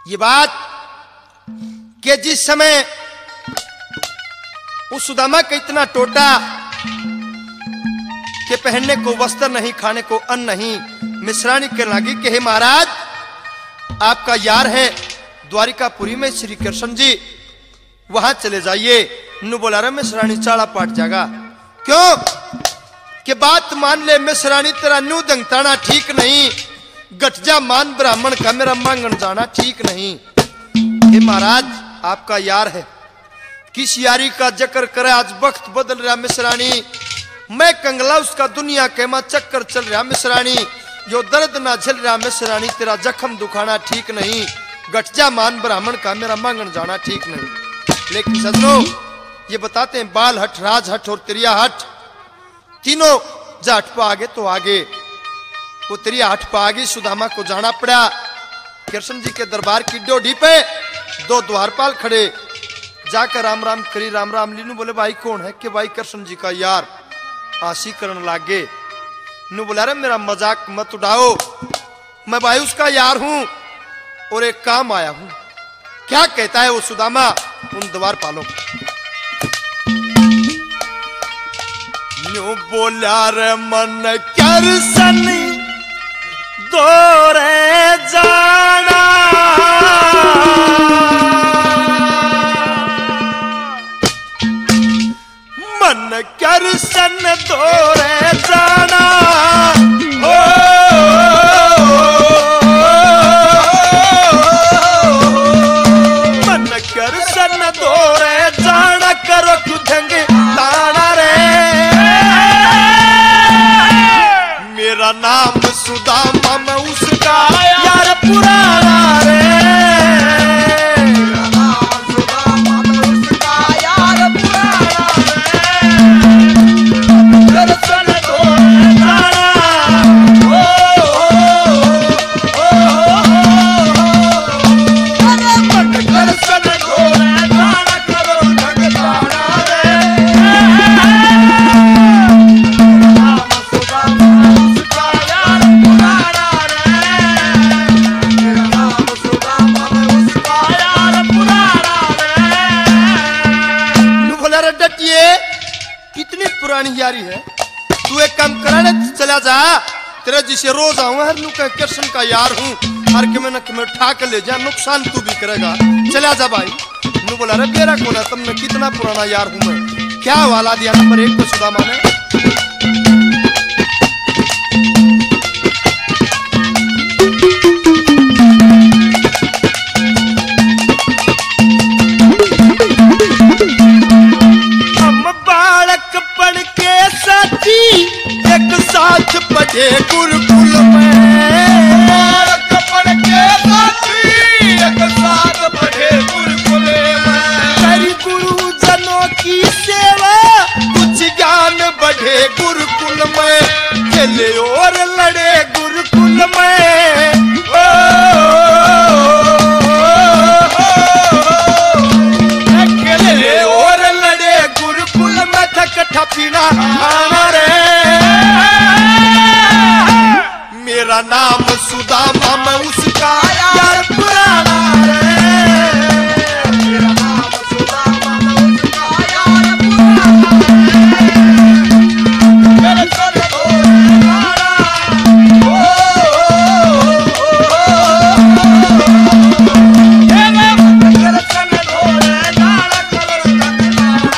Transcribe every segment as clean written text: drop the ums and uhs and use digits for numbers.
ये बात कि जिस समय उस सुदामा का इतना टोटा कि पहनने को वस्त्र नहीं, खाने को अन्न नहीं, मिश्राणी कहने लगी कि हे महाराज, आपका यार है द्वारिकापुरी में श्री कृष्ण जी, वहां चले जाइए। नु बोला रे मिश्राणी चाड़ा पाट जाएगा। क्यों कि बात मान ले मिश्राणी, तेरा न्यू दंगताना ठीक नहीं, गठजा मान ब्राह्मण का मेरा मांगन जाना ठीक नहीं। हे महाराज, आपका यार है, किस यारी का जिक्र करे, आज वक्त बदल रहा मिश्राणी, मैं कंगला उसका दुनिया के मां चक्कर चल रहा मिश्राणी, जो दर्द ना झल रहा मिश्राणी, तेरा जख्म दुखाना ठीक नहीं, गठजा मान ब्राह्मण का मेरा मांगन जाना ठीक नहीं। लेकिन सजनों, ये बताते हैं बाल हट, राज हट और त्रिया हट, तीनों जाट पा आगे तो आगे, वो त्रिया हट पा आगे सुदामा को जाना पड़ा। कृष्ण जी के दरबार की डोडी पे दो द्वारपाल खड़े, जाकर राम राम करी, राम राम लीनू बोले भाई कौन है? कि भाई कृष्ण जी का यार। आशी करने लागे। नु बोला रे मेरा मजाक मत उड़ाओ, मैं भाई उसका यार हूं और एक काम आया हूं। क्या कहता है वो सुदामा उन द्वारपालों को? न्यू बोला रे मन कृष्ण दौरे जाना, मन कृष्ण दौरे जाना, हो मन कृष्ण दौरे जाना, करो क्यों ढंग ताना रे, मेरा नाम सुदामा, मैं उसका यार पुराना रे, मेरा नाम सुदामा, मैं उसका यार पुराना रे, कृष्ण दौरे जाना, हो अरे मन कृष्ण दौरे जाना, करो ढंग ताना रे, कितनी पुरानी यारी है। तू एक काम कराने चला जा, तेरा जिसे रोज आऊँ हर नु का कृष्ण का यार हूँ, हर के में उठा के ले जा, नुकसान तू भी करेगा, चला जा भाई। नु बोला रे बेरा कौन है, तुमने कितना पुराना यार हूँ मैं। क्या वाला दिया नंबर 1 पे सुदामा ने? एक साथ पढ़े गुरुकुल में, बालक पढ़ के साथी एक साथ पढ़े गुरुकुल में, करी गुरुजनों की सेवा, कुछ ज्ञान बढ़े गुरुकुल में, खेले और लड़े गुरुकुल में, खेले और लड़े गुरुकुल में, थकठा पीना खाना रे, मेरा नाम सुदामा, मैं उसका यार पुराना रे, मेरा नाम सुदामा, मैं उसका यार पुराना रे, कृष्ण दौरे जाना, हो कृष्ण दौरे जाना, करो ढंग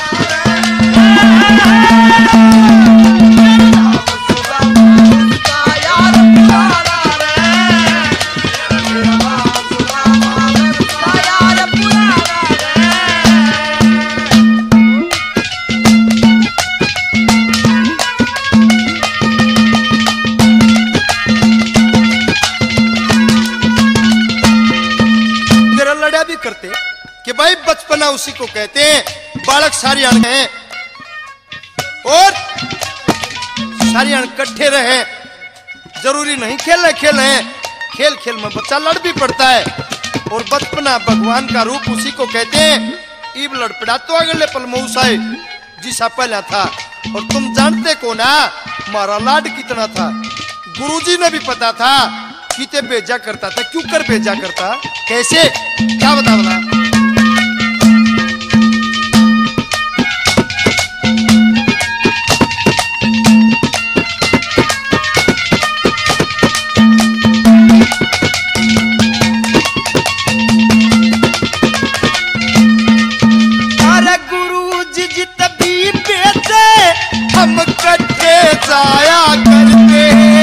करते कि भाई बचपना उसी को कहते हैं, बालक सारियाण हैं और सारियाण इकट्ठे रहे, जरूरी नहीं खेल खेले, खेल खेल में बच्चा लड़ भी पड़ता है, और बचपना भगवान का रूप उसी को कहते हैं। ईब लड़ पड़ा तो अगले पल मऊसाए जिसा पहला था, और तुम जानते को ना मारा लाड कितना था, गुरुजी ने भी पता था, किते भेजा करता था, क्यों कर भेजा करता। कैसे, क्या बता बता। अरे गुरु जी जितनी बेचे हम कट्ठे जाया करते,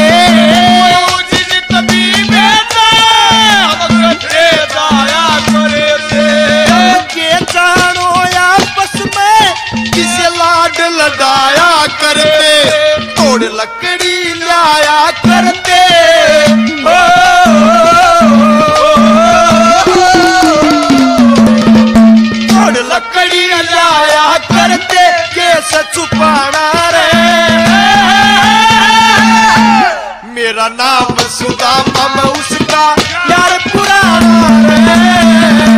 लड़ाया करते, तोड़ लकड़ी लाया करते, तोड़ लकड़ी लाया करते, केस छुपाना रे। मेरा नाम सुदामा, मैं उसका यार पुराना रे।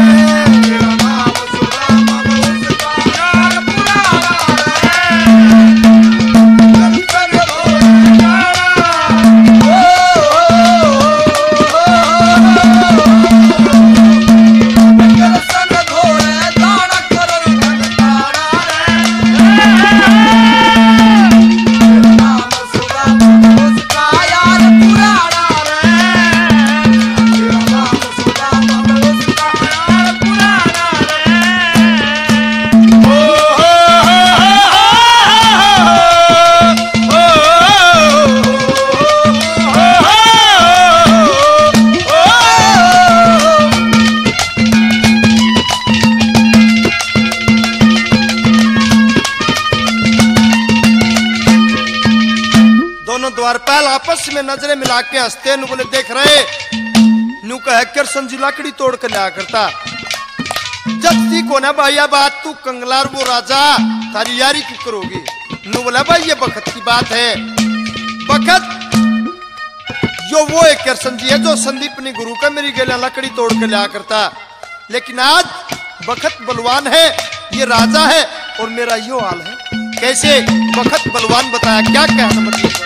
द्वारपाल आपस में नजरें मिला के हंसते नु बोले देख रहे नु कह कर संजी लाकड़ी तोड़ कर लिया करता। जब सी को ना भैया बात तू कंगलार वो राजा तारी यारी की करोगी। नु बोला भाई ये बखत की बात है, बखत यो वो एक संजी है जो संदीप ने गुरु का मेरी गला लकड़ी तोड़ कर लिया करता। लेकिन आज बखत बलवान है, ये राजा है और मेरा यो हाल है। कैसे बखत बलवान बताया, क्या कहना मतलब।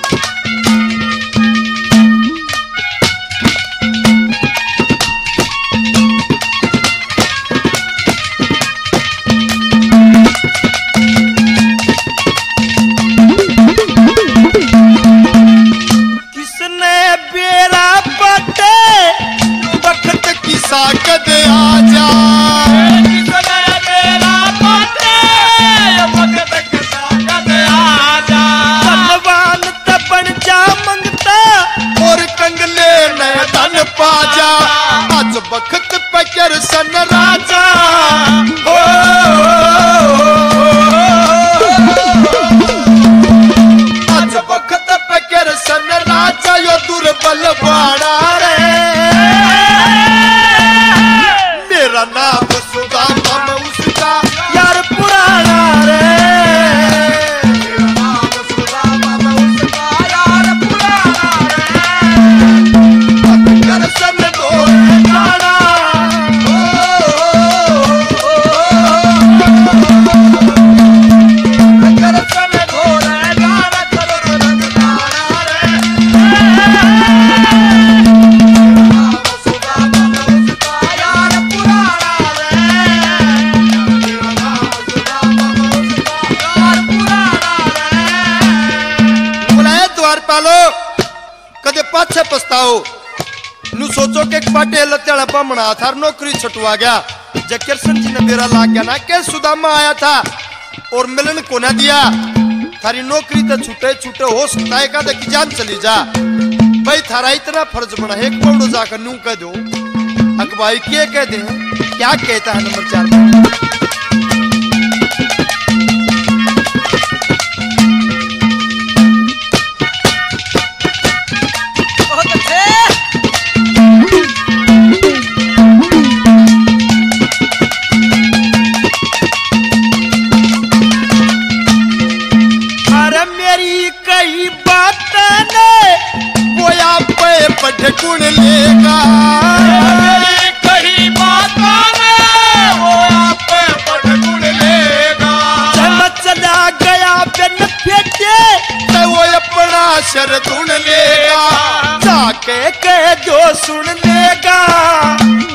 साकत आजा बलवान तबन जा मंगता और कंगले नया धन पाजा। आज बखत पकर सन राजा आज बखत पकर सन राजा यो दुर्बल बाड़ा रे। मेरा नाम सुदामा, मैं उसका यार पुराना रे। मेरा नाम सुदामा, मैं उसका यार पुराना रे। कर सन गोरे जाना कर सन गोरे जाना करो रंग तारा रे। कदे पाछे पछताओ नु सोचो के पाटे लत्याड़ा बमना था नौकरी छटवा गया। जब कृष्ण जी ने बेरा लाग गया ना के सुदामा आया था और मिलन को ना दिया, थारी नौकरी तो छूटे छूटे हो सकता है का की जान चली जा। भाई थारा इतना फर्ज बना है पौड़ो जाकर नू कह दो अकबाई के कह दे। क्या कहता है नंबर 4 में, गुण लेगा कही बात वो आप पढ़ गुण लेगा। जब चला गया बिन फेंके तो वो अपना शर ढूंढ लेगा। जाके कह जो सुन लेगा।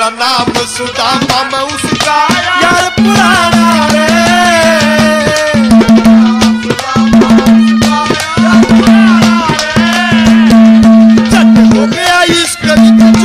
नाम सुदामा मैं उसका यार पुराना रे हो गया इश्क